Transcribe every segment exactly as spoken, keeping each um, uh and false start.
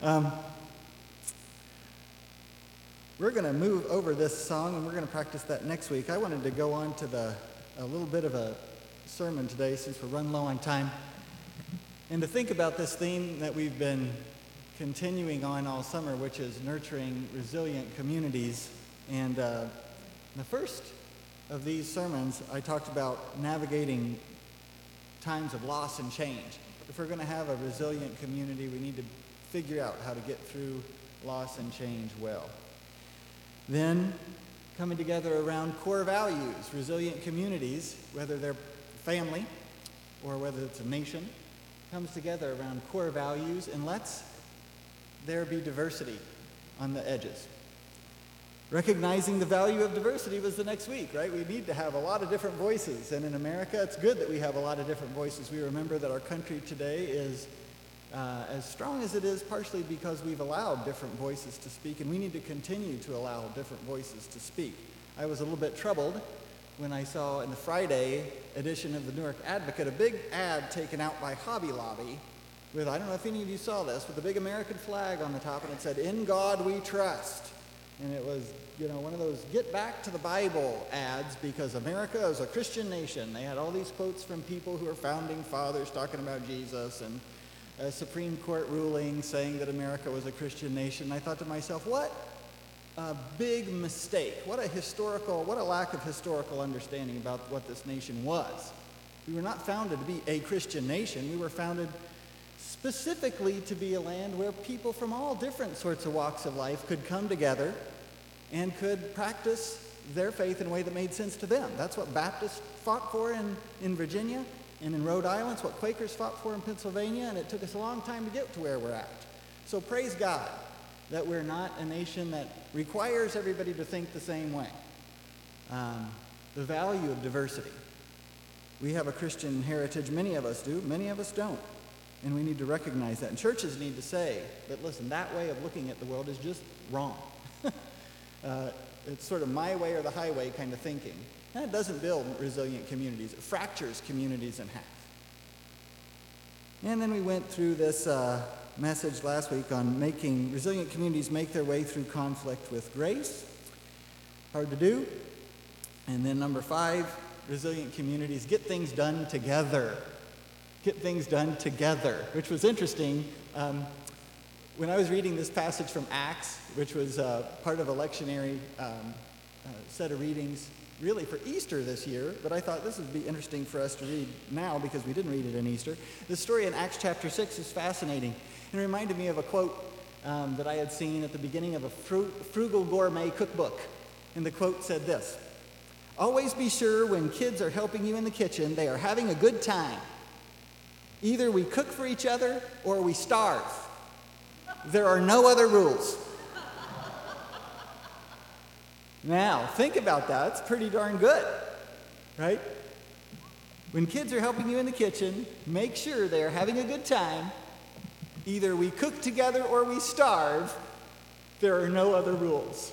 Um, we're going to move over this song, and we're going to practice that next week. I wanted to go on to the a little bit of a sermon today, since we're running low on time, and to think about this theme that we've been continuing on all summer, which is nurturing resilient communities. And uh, the first of these sermons, I talked about navigating times of loss and change. If we're going to have a resilient community, we need to figure out how to get through loss and change well. Then, coming together around core values. Resilient communities, whether they're family or whether it's a nation, comes together around core values and lets there be diversity on the edges. Recognizing the value of diversity was the next week, right? We need to have a lot of different voices, and in America, it's good that we have a lot of different voices. We remember that our country today is uh, as strong as it is partially because we've allowed different voices to speak, and we need to continue to allow different voices to speak. I was a little bit troubled when I saw in the Friday edition of the Newark Advocate a big ad taken out by Hobby Lobby with, I don't know if any of you saw this, with the big American flag on the top, and it said, "In God we trust." And it was, you know, one of those get back to the Bible ads, because America is a Christian nation. They had all these quotes from people who are founding fathers talking about Jesus, and a Supreme Court ruling saying that America was a Christian nation. And I thought to myself, what a big mistake. What a historical, what a lack of historical understanding about what this nation was. We were not founded to be a Christian nation. We were founded specifically to be a land where people from all different sorts of walks of life could come together and could practice their faith in a way that made sense to them. That's what Baptists fought for in, in Virginia and in Rhode Island. It's what Quakers fought for in Pennsylvania, and it took us a long time to get to where we're at. So praise God that we're not a nation that requires everybody to think the same way. Um, the value of diversity. We have a Christian heritage. Many of us do. Many of us don't. And we need to recognize that. And churches need to say that, listen, that way of looking at the world is just wrong. uh, it's sort of my way or the highway kind of thinking. That doesn't build resilient communities. It fractures communities in half. And then we went through this uh, message last week on making resilient communities make their way through conflict with grace. Hard to do. And then number five, resilient communities get things done together. Get things done together, which was interesting. Um, when I was reading this passage from Acts, which was uh, part of a lectionary um, uh, set of readings, really for Easter this year, but I thought this would be interesting for us to read now because we didn't read it in Easter. The story in Acts chapter six is fascinating. It reminded me of a quote um, that I had seen at the beginning of a fru- frugal gourmet cookbook. And the quote said this: "Always be sure when kids are helping you in the kitchen, they are having a good time. Either we cook for each other or we starve. There are no other rules." Now, think about that. It's pretty darn good, right? When kids are helping you in the kitchen, make sure they are having a good time. Either we cook together or we starve. There are no other rules.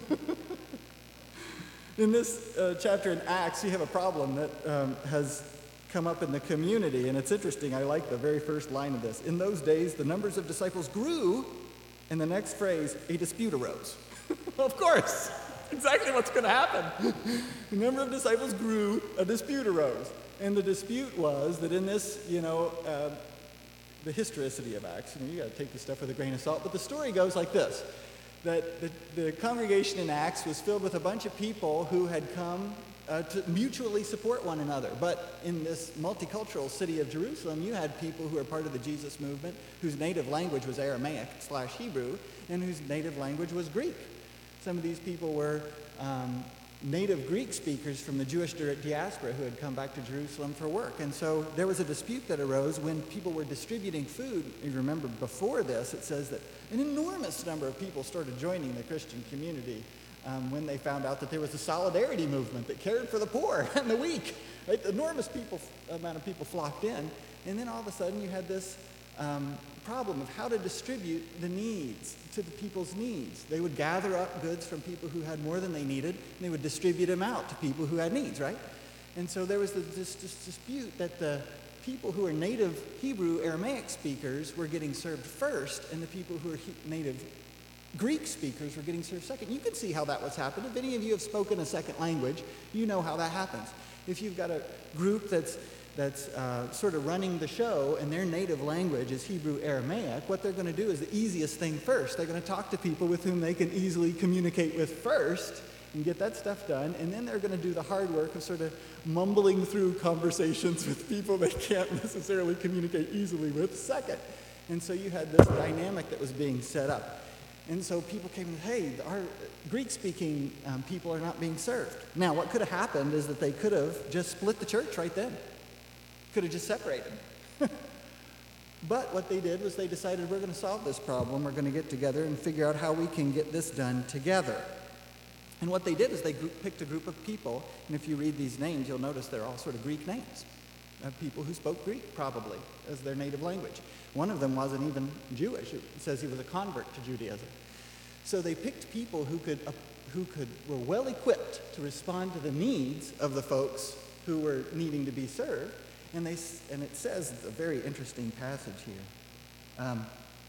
In this uh, chapter in Acts, you have a problem that um, has come up in the community, and it's interesting. I like the very first line of this. "In those days, the numbers of disciples grew," and the next phrase, "a dispute arose." Of course, exactly what's going to happen. The number of disciples grew, a dispute arose. And the dispute was that in this, you know, uh, the historicity of Acts, you know, you got to take this stuff with a grain of salt, but the story goes like this, that the, the congregation in Acts was filled with a bunch of people who had come Uh, to mutually support one another. But in this multicultural city of Jerusalem, you had people who are part of the Jesus movement whose native language was Aramaic slash Hebrew and whose native language was Greek. Some of these people were um, native Greek speakers from the Jewish diaspora who had come back to Jerusalem for work. And so there was a dispute that arose when people were distributing food. You remember before this, it says that an enormous number of people started joining the Christian community Um, when they found out that there was a solidarity movement that cared for the poor and the weak. Right? The enormous people, amount of people flocked in. And then all of a sudden you had this um, problem of how to distribute the needs to the people's needs. They would gather up goods from people who had more than they needed, and they would distribute them out to people who had needs, right? And so there was this, this dispute that the people who are native Hebrew Aramaic speakers were getting served first, and the people who are he- native Greek speakers were getting served second. You can see how that was happening. If any of you have spoken a second language, you know how that happens. If you've got a group that's that's uh, sort of running the show and their native language is Hebrew Aramaic, what they're going to do is the easiest thing first. They're going to talk to people with whom they can easily communicate with first and get that stuff done, and then they're going to do the hard work of sort of mumbling through conversations with people they can't necessarily communicate easily with second. And so you had this dynamic that was being set up. And so people came and said, hey, our Greek-speaking um, people are not being served. Now, what could have happened is that they could have just split the church right then. Could have just separated. But what they did was they decided, we're going to solve this problem. We're going to get together and figure out how we can get this done together. And what they did is they group, picked a group of people, and if you read these names, you'll notice they're all sort of Greek names. Of people who spoke Greek, probably, as their native language. One of them wasn't even Jewish. It says he was a convert to Judaism. So they picked people who could, uh, who could were well equipped to respond to the needs of the folks who were needing to be served. And they and it says, it's a very interesting passage here. Um,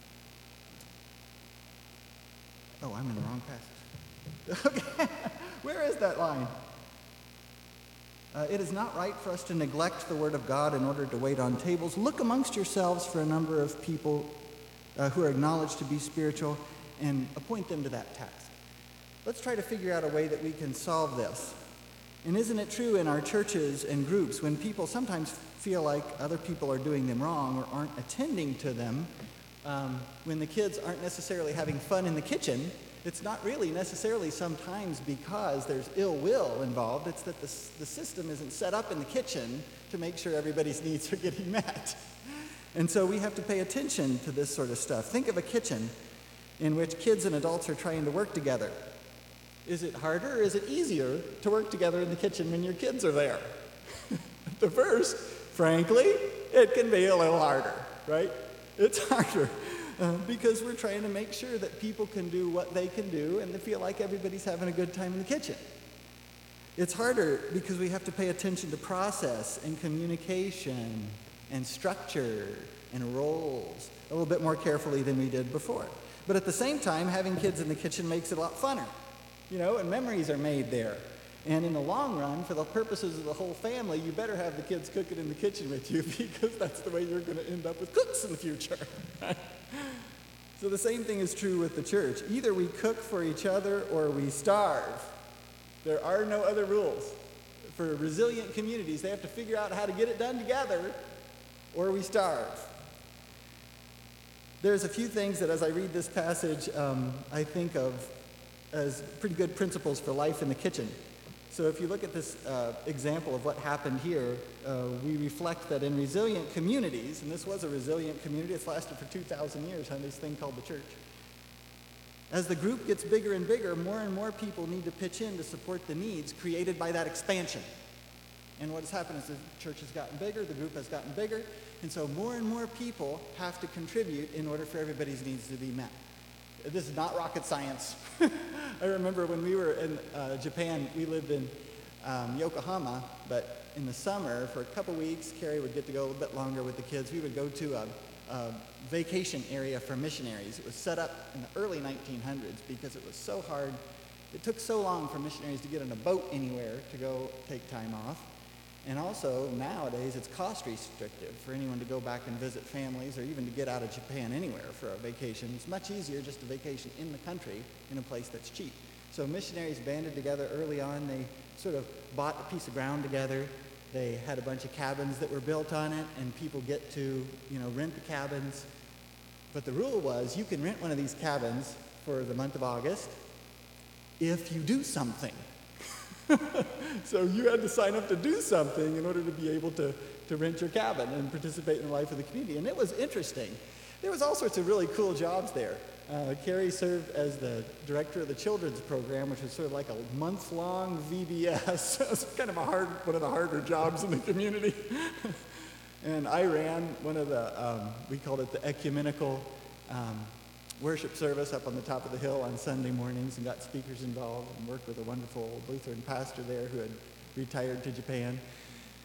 oh, I'm in the wrong passage. Okay, where is that line? Uh, it is not right for us to neglect the word of God in order to wait on tables. Look amongst yourselves for a number of people uh, who are acknowledged to be spiritual and appoint them to that task. Let's try to figure out a way that we can solve this. And isn't it true in our churches and groups when people sometimes feel like other people are doing them wrong or aren't attending to them, um, when the kids aren't necessarily having fun in the kitchen, it's not really necessarily sometimes because there's ill will involved. It's that the, the system isn't set up in the kitchen to make sure everybody's needs are getting met. And so we have to pay attention to this sort of stuff. Think of a kitchen in which kids and adults are trying to work together. Is it harder or is it easier to work together in the kitchen when your kids are there? At the first, frankly, it can be a little harder, right? It's harder. Uh, because we're trying to make sure that people can do what they can do and they feel like everybody's having a good time in the kitchen. It's harder because we have to pay attention to process and communication and structure and roles a little bit more carefully than we did before. But at the same time, having kids in the kitchen makes it a lot funner, you know, and memories are made there. And in the long run, for the purposes of the whole family, you better have the kids cooking in the kitchen with you because that's the way you're going to end up with cooks in the future. So the same thing is true with the church. Either we cook for each other or we starve. There are no other rules. For resilient communities, they have to figure out how to get it done together or we starve. There's a few things that as I read this passage, um, I think of as pretty good principles for life in the kitchen. So if you look at this uh, example of what happened here, uh, we reflect that in resilient communities, and this was a resilient community, it's lasted for two thousand years on this thing called the church. As the group gets bigger and bigger, more and more people need to pitch in to support the needs created by that expansion. And what has happened is the church has gotten bigger, the group has gotten bigger, and so more and more people have to contribute in order for everybody's needs to be met. This is not rocket science. I remember when we were in uh, Japan, we lived in um, Yokohama, but in the summer, for a couple weeks, Carrie would get to go a little bit longer with the kids. We would go to a, a vacation area for missionaries. It was set up in the early nineteen hundreds because it was so hard. It took so long for missionaries to get on a boat anywhere to go take time off. And also, nowadays, it's cost restrictive for anyone to go back and visit families or even to get out of Japan anywhere for a vacation. It's much easier just to vacation in the country in a place that's cheap. So missionaries banded together early on. They sort of bought a piece of ground together. They had a bunch of cabins that were built on it, and people get to, you know, rent the cabins. But the rule was you can rent one of these cabins for the month of August if you do something. So you had to sign up to do something in order to be able to, to rent your cabin and participate in the life of the community. And it was interesting. There was all sorts of really cool jobs there. Uh, Carrie served as the director of the children's program, which was sort of like a month-long V B S. It was kind of a hard, one of the harder jobs in the community. And I ran one of the, um, we called it the ecumenical um, worship service up on the top of the hill on Sunday mornings and got speakers involved and worked with a wonderful Lutheran pastor there who had retired to Japan.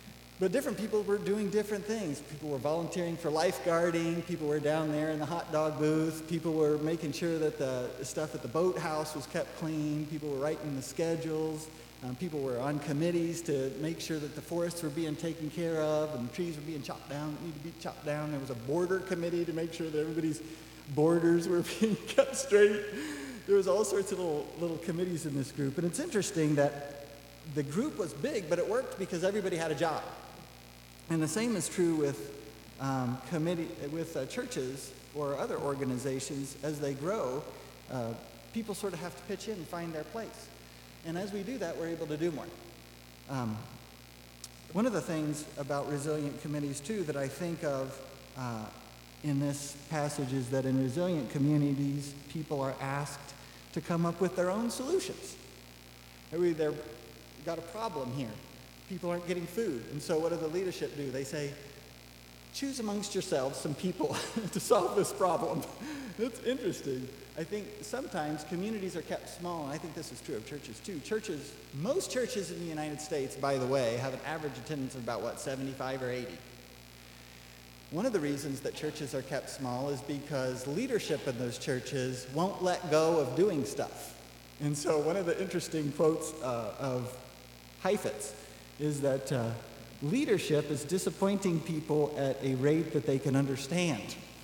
But different people were doing different things. People were volunteering for lifeguarding. People were down there in the hot dog booth. People were making sure that the stuff at the boathouse was kept clean. People were writing the schedules. Um, people were on committees to make sure that the forests were being taken care of and trees were being chopped down that need to be chopped down. There was a border committee to make sure that everybody's borders were being kept straight. There was all sorts of little, little committees in this group. And it's interesting that the group was big, but it worked because everybody had a job. And the same is true with um, committee, with uh, churches or other organizations. As they grow, uh, people sort of have to pitch in and find their place. And as we do that, we're able to do more. Um, one of the things about resilient committees, too, that I think of uh, in this passage is that in resilient communities, people are asked to come up with their own solutions. Maybe they've got a problem here. People aren't getting food. And so what do the leadership do? They say, choose amongst yourselves some people to solve this problem. It's interesting. I think sometimes communities are kept small, and I think this is true of churches too. Churches, most churches in the United States, by the way, have an average attendance of about, what, seventy-five or eighty. One of the reasons that churches are kept small is because leadership in those churches won't let go of doing stuff. And so one of the interesting quotes uh, of Heifetz is that uh, leadership is disappointing people at a rate that they can understand.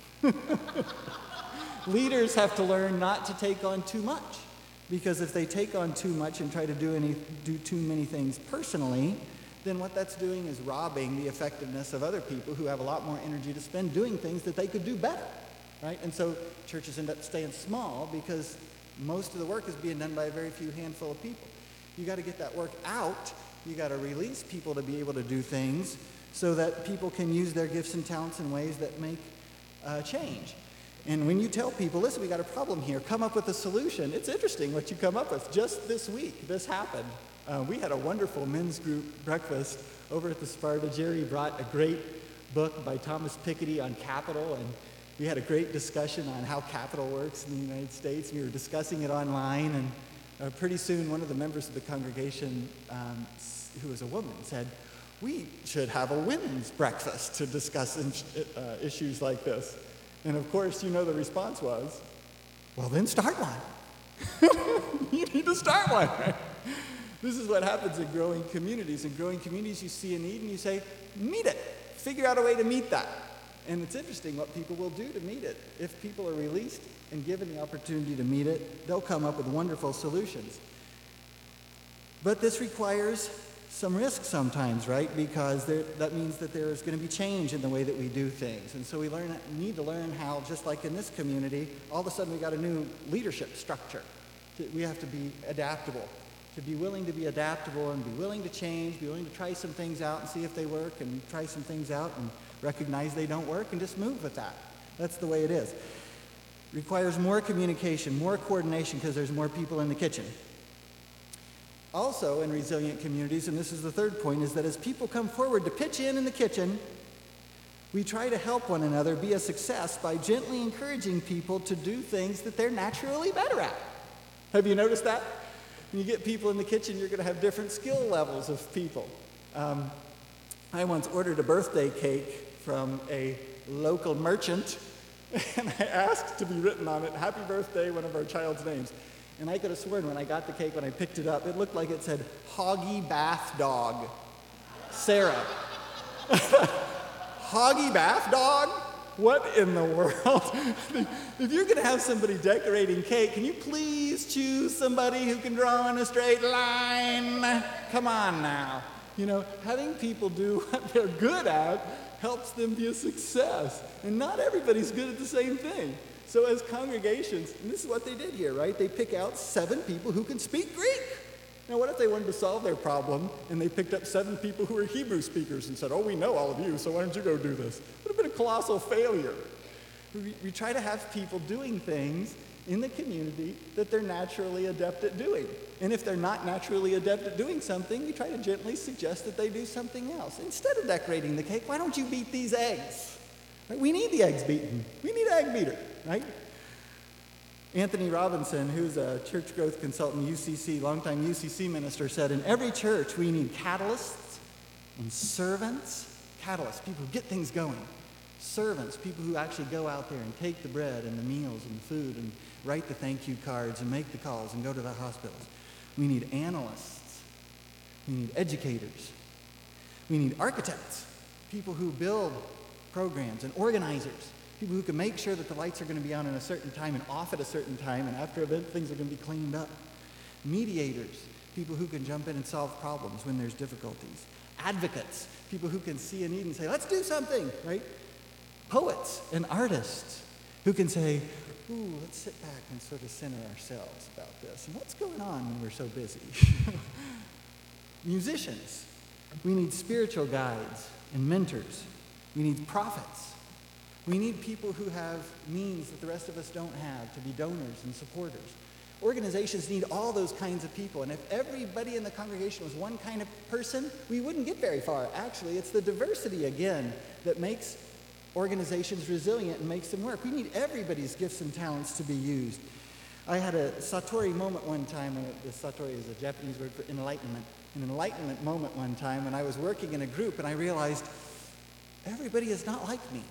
Leaders have to learn not to take on too much, because if they take on too much and try to do any do too many things personally, then what that's doing is robbing the effectiveness of other people who have a lot more energy to spend doing things that they could do better, right? And so churches end up staying small because most of the work is being done by a very few handful of people. You got to get that work out. You got to release people to be able to do things so that people can use their gifts and talents in ways that make uh, change. And when you tell people, listen, we got a problem here, come up with a solution, it's interesting what you come up with. Just this week, this happened. Uh, we had a wonderful men's group breakfast over at the Sparta. Jerry brought a great book by Thomas Piketty on capital, and we had a great discussion on how capital works in the United States. We were discussing it online, and uh, pretty soon one of the members of the congregation, um, who was a woman, said, we should have a women's breakfast to discuss in, uh, issues like this. And of course, you know the response was, well, then start one. You need to start one. This is what happens in growing communities. In growing communities, you see a need and you say, meet it. Figure out a way to meet that. And it's interesting what people will do to meet it. If people are released and given the opportunity to meet it, they'll come up with wonderful solutions. But this requires some risk sometimes, right? Because there, that means that there is going to be change in the way that we do things. And so we learn, need to learn how, just like in this community, all of a sudden we got a new leadership structure. We have to be adaptable. To be willing to be adaptable and be willing to change, be willing to try some things out and see if they work, and try some things out and recognize they don't work and just move with that. That's the way it is. Requires more communication, more coordination, because there's more people in the kitchen. Also, in resilient communities, and this is the third point, is that as people come forward to pitch in in the kitchen, we try to help one another be a success by gently encouraging people to do things that they're naturally better at. Have you noticed that? When you get people in the kitchen, you're going to have different skill levels of people. Um, I once ordered a birthday cake from a local merchant, and I asked to be written on it, happy birthday, one of our child's names. And I could have sworn when I got the cake, when I picked it up, it looked like it said, Hoggy Bath Dog, Sarah. Hoggy Bath Dog? What in the world? If you're going to have somebody decorating cake, can you please choose somebody who can draw in a straight line? Come on now. You know, having people do what they're good at helps them be a success. And not everybody's good at the same thing. So as congregations, and this is what they did here, right? They pick out seven people who can speak Greek. Now, what if they wanted to solve their problem and they picked up seven people who were Hebrew speakers and said, oh, we know all of you, so why don't you go do this? It would have been a colossal failure. We, we try to have people doing things in the community that they're naturally adept at doing. And if they're not naturally adept at doing something, we try to gently suggest that they do something else. Instead of decorating the cake, why don't you beat these eggs? Right? We need the eggs beaten. We need an egg beater, right? Anthony Robinson, who's a church growth consultant, U C C, longtime U C C minister, said, in every church we need catalysts And servants, catalysts, people who get things going. Servants, people who actually go out there and take the bread and the meals and the food and write the thank you cards and make the calls and go to the hospitals. We need analysts. We need educators. We need architects, people who build programs, and organizers, people who can make sure that the lights are going to be on at a certain time and off at a certain time, and after event things are going to be cleaned up. Mediators, people who can jump in and solve problems when there's difficulties. Advocates, people who can see a need and say, let's do something, right? Poets and artists who can say, ooh, let's sit back and sort of center ourselves about this. And what's going on when we're so busy? Musicians. We need spiritual guides and mentors. We need prophets. We need people who have means that the rest of us don't have to be donors and supporters. Organizations need all those kinds of people. And if everybody in the congregation was one kind of person, we wouldn't get very far. Actually, it's the diversity, again, that makes organizations resilient and makes them work. We need everybody's gifts and talents to be used. I had a Satori moment one time, and the Satori is a Japanese word for enlightenment, an enlightenment moment one time when I was working in a group and I realized everybody is not like me.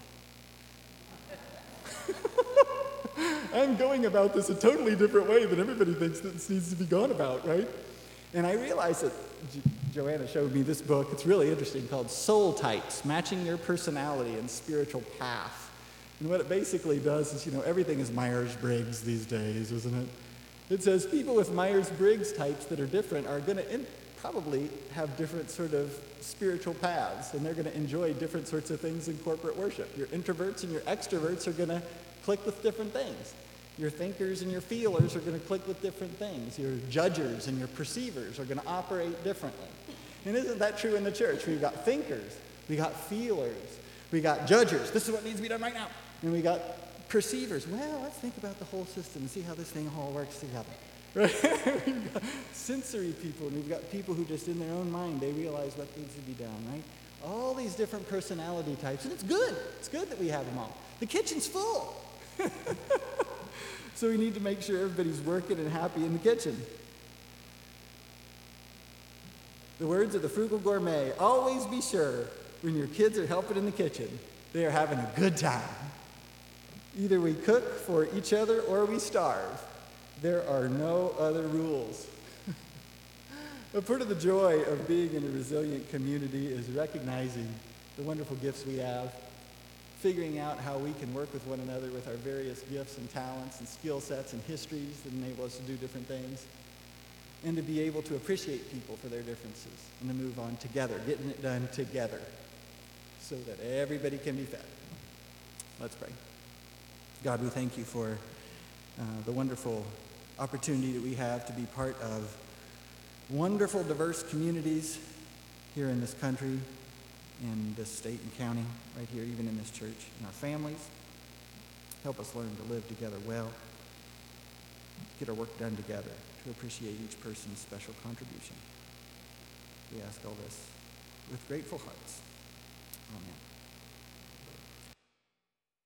I'm going about this a totally different way than everybody thinks that this needs to be gone about, right? And I realized that Jo- Joanna showed me this book. It's really interesting, called Soul Types, Matching Your Personality and Spiritual Path. And what it basically does is, you know, everything is Myers-Briggs these days, isn't it? It says people with Myers-Briggs types that are different are going to in- probably have different sort of spiritual paths, and they're going to enjoy different sorts of things in corporate worship. Your introverts and your extroverts are going to click with different things. Your thinkers and your feelers are going to click with different things. Your judgers and your perceivers are going to operate differently. And isn't that true in the church? We've got thinkers, we got feelers, we got judgers. This is what needs to be done right now. And we got perceivers. Well, let's think about the whole system and see how this thing all works together. Right? We've got sensory people, and we've got people who just in their own mind, they realize what needs to be done, right? All these different personality types, and it's good. It's good that we have them all. The kitchen's full. So we need to make sure everybody's working and happy in the kitchen. The words of the frugal gourmet, always be sure when your kids are helping in the kitchen, they are having a good time. Either we cook for each other or we starve. There are no other rules. A part of the joy of being in a resilient community is recognizing the wonderful gifts we have, figuring out how we can work with one another with our various gifts and talents and skill sets and histories that enable us to do different things, and to be able to appreciate people for their differences and to move on together, getting it done together so that everybody can be fed. Let's pray. God, we thank you for uh, the wonderful opportunity that we have to be part of wonderful, diverse communities here in this country, in this state and county, right here, even in this church, in our families. Help us learn to live together well, get our work done together, to appreciate each person's special contribution. We ask all this with grateful hearts. Amen.